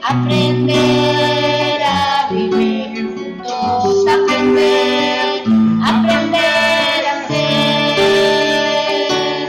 aprender a vivir juntos, aprender a ser,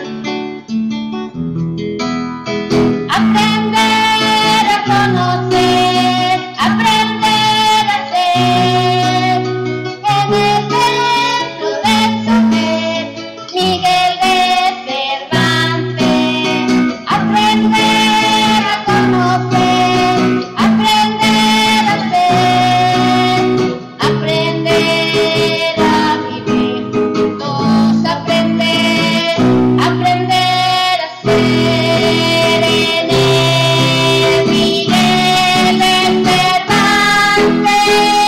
aprender a conocer, aprender a ser, en el centro del saber, Miguel de Cervantes, aprender a conocer, aprender a ser, aprender a vivir juntos, aprender a ser, en el Miguel de Cervantes.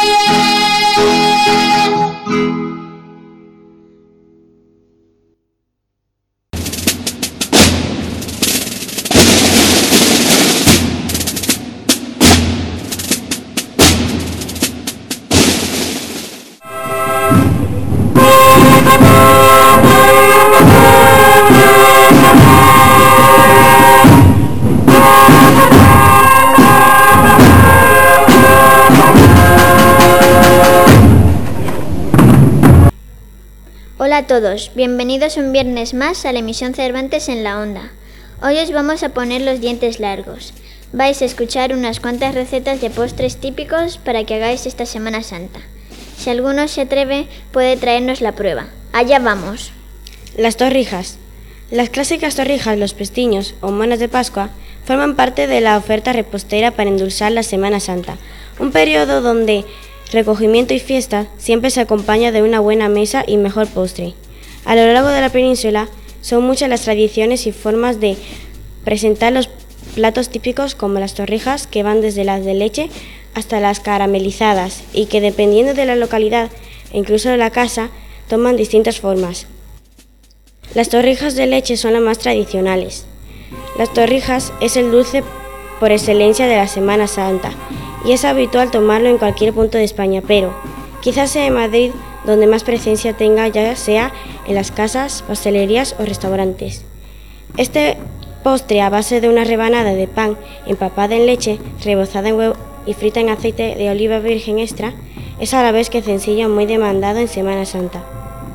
Hola a todos, bienvenidos un viernes más a la emisión Cervantes en la Onda. Hoy os vamos a poner los dientes largos. Vais a escuchar unas cuantas recetas de postres típicos para que hagáis esta Semana Santa. Si alguno se atreve, puede traernos la prueba. ¡Allá vamos! Las torrijas. Las clásicas torrijas, los pestiños o monas de Pascua forman parte de la oferta repostera para endulzar la Semana Santa, un periodo donde recogimiento y fiesta siempre se acompaña de una buena mesa y mejor postre. A lo largo de la península son muchas las tradiciones y formas de presentar los platos típicos, como las torrijas, que van desde las de leche hasta las caramelizadas y que, dependiendo de la localidad e incluso de la casa, toman distintas formas. Las torrijas de leche son las más tradicionales. Las torrijas es el dulce por excelencia de la Semana Santa y es habitual tomarlo en cualquier punto de España, pero quizás sea en Madrid donde más presencia tenga, ya sea en las casas, pastelerías o restaurantes. Este postre, a base de una rebanada de pan empapada en leche, rebozada en huevo y frita en aceite de oliva virgen extra, es a la vez que sencillo y muy demandado en Semana Santa.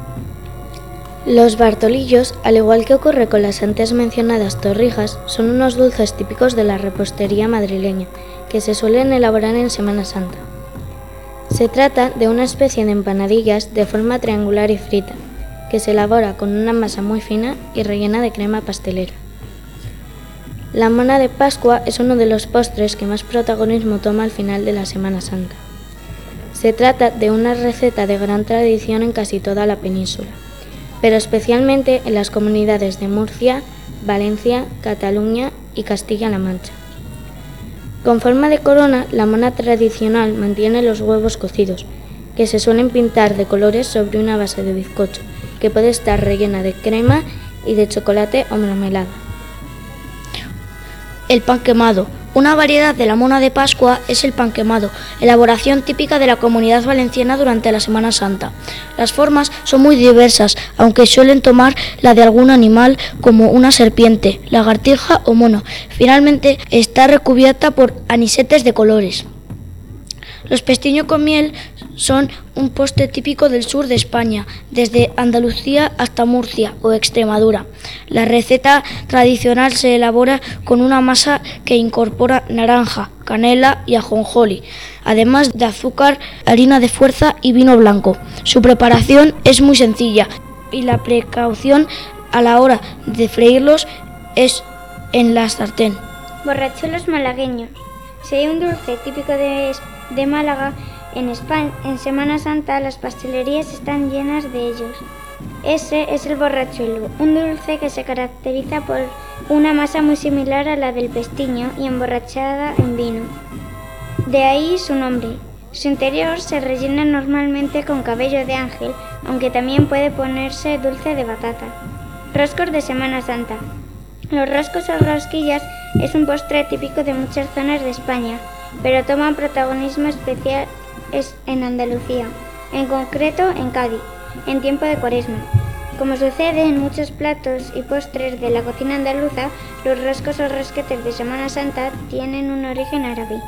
Los bartolillos, al igual que ocurre con las antes mencionadas torrijas, son unos dulces típicos de la repostería madrileña, que se suelen elaborar en Semana Santa. Se trata de una especie de empanadillas de forma triangular y frita, que se elabora con una masa muy fina y rellena de crema pastelera. La mona de Pascua es uno de los postres que más protagonismo toma al final de la Semana Santa. Se trata de una receta de gran tradición en casi toda la península, pero especialmente en las comunidades de Murcia, Valencia, Cataluña y Castilla-La Mancha. Con forma de corona, la mona tradicional mantiene los huevos cocidos, que se suelen pintar de colores sobre una base de bizcocho, que puede estar rellena de crema y de chocolate o mermelada. El pan quemado. Una variedad de la mona de Pascua es el pan quemado, elaboración típica de la Comunidad Valenciana durante la Semana Santa. Las formas son muy diversas, aunque suelen tomar la de algún animal como una serpiente, lagartija o mono. Finalmente está recubierta por anisetes de colores. Los pestiños con miel son un postre típico del sur de España, desde Andalucía hasta Murcia o Extremadura. La receta tradicional se elabora con una masa que incorpora naranja, canela y ajonjolí, además de azúcar, harina de fuerza y vino blanco. Su preparación es muy sencilla y la precaución a la hora de freírlos es en la sartén. Borrachuelos malagueños. Si hay un dulce típico de Málaga, en España, en Semana Santa las pastelerías están llenas de ellos. Ese es el borrachuelo, un dulce que se caracteriza por una masa muy similar a la del pestiño y emborrachada en vino. De ahí su nombre. Su interior se rellena normalmente con cabello de ángel, aunque también puede ponerse dulce de batata. Roscos de Semana Santa. Los roscos o rosquillas es un postre típico de muchas zonas de España, pero toman protagonismo especial en Andalucía, en concreto en Cádiz, en tiempo de Cuaresma. Como sucede en muchos platos y postres de la cocina andaluza, los roscos o rosquetes de Semana Santa tienen un origen árabe.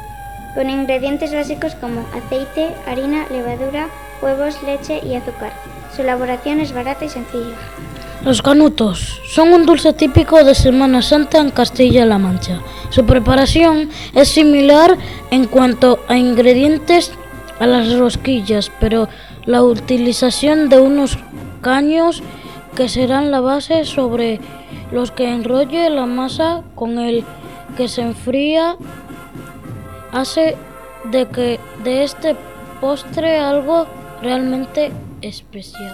con ingredientes básicos como aceite, harina, levadura, huevos, leche y azúcar. Su elaboración es barata y sencilla. Los canutos son un dulce típico de Semana Santa en Castilla-La Mancha. Su preparación es similar en cuanto a ingredientes a las rosquillas, pero la utilización de unos caños que serán la base sobre los que enrolle la masa con el que se enfría hace de este postre algo realmente especial.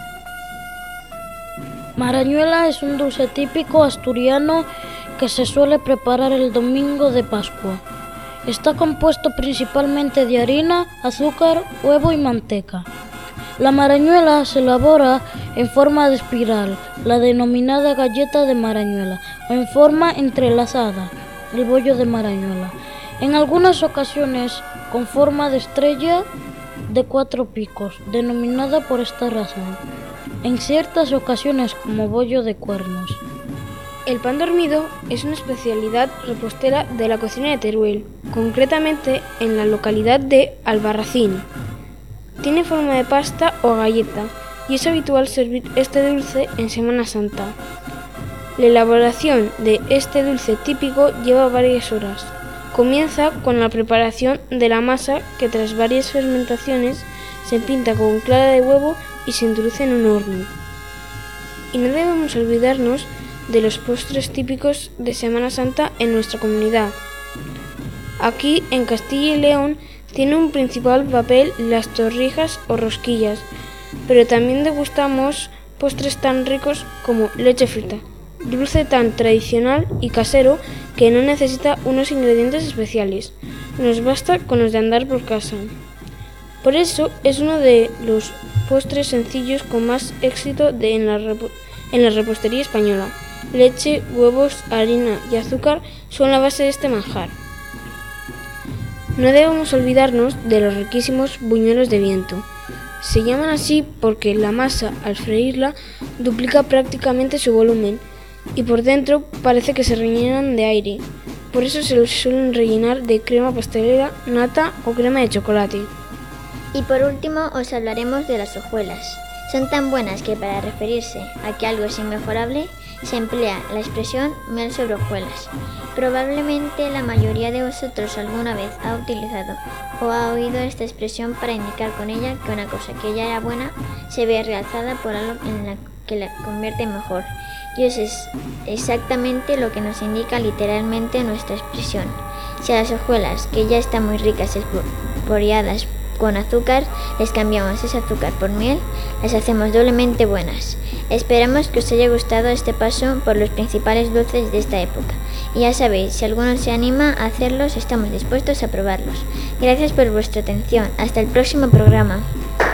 Marañuela es un dulce típico asturiano que se suele preparar el domingo de Pascua. Está compuesto principalmente de harina, azúcar, huevo y manteca. La marañuela se elabora en forma de espiral, la denominada galleta de marañuela, o en forma entrelazada, el bollo de marañuela. En algunas ocasiones con forma de estrella de 4 picos, denominada por esta razón. En ciertas ocasiones como bollo de cuernos. El pan dormido es una especialidad repostera de la cocina de Teruel, concretamente en la localidad de Albarracín. Tiene forma de pasta o galleta y es habitual servir este dulce en Semana Santa. La elaboración de este dulce típico lleva varias horas. Comienza con la preparación de la masa que tras varias fermentaciones se pinta con clara de huevo y se introduce en un horno. Y no debemos olvidarnos de los postres típicos de Semana Santa en nuestra comunidad. Aquí, en Castilla y León, tiene un principal papel las torrijas o rosquillas, pero también degustamos postres tan ricos como leche frita, dulce tan tradicional y casero que no necesita unos ingredientes especiales, nos basta con los de andar por casa. Por eso es uno de los postres sencillos con más éxito en la repostería española. Leche, huevos, harina y azúcar son la base de este manjar. No debemos olvidarnos de los riquísimos buñuelos de viento. Se llaman así porque la masa, al freírla, duplica prácticamente su volumen y por dentro parece que se rellenan de aire. Por eso se los suelen rellenar de crema pastelera, nata o crema de chocolate. Y por último os hablaremos de las hojuelas. Son tan buenas que para referirse a que algo es inmejorable se emplea la expresión miel sobre hojuelas. Probablemente la mayoría de vosotros alguna vez ha utilizado o ha oído esta expresión para indicar con ella que una cosa que ya era buena se ve realzada por algo en la que la convierte en mejor. Y eso es exactamente lo que nos indica literalmente nuestra expresión. Si a las hojuelas, que ya están muy ricas espolvoreadas con azúcar, les cambiamos ese azúcar por miel, las hacemos doblemente buenas. Esperamos que os haya gustado este paso por los principales dulces de esta época. Y ya sabéis, si alguno se anima a hacerlos, estamos dispuestos a probarlos. Gracias por vuestra atención. Hasta el próximo programa.